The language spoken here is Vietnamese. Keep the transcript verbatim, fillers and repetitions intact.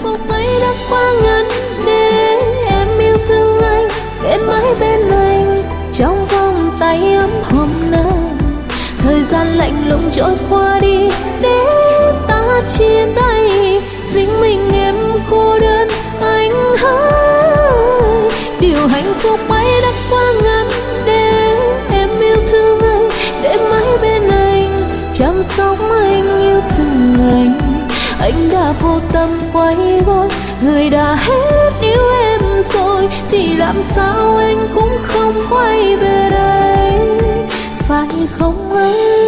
phút ấy đã quá ngắn để em yêu thương anh, để mãi bên anh trong vòng tay ấm hôm nay. Thời gian lạnh lùng trôi qua đi để ta chia tay, riêng mình em cô đơn anh hỡi. Điều hạnh phúc ấy đã quá ngắn để em yêu thương anh, để mãi bên anh chăm sóc anh, yêu thương anh. Anh đã vô tâm quay gót, người đã hết yêu em rồi, thì làm sao anh cũng không quay về đây, phải không anh?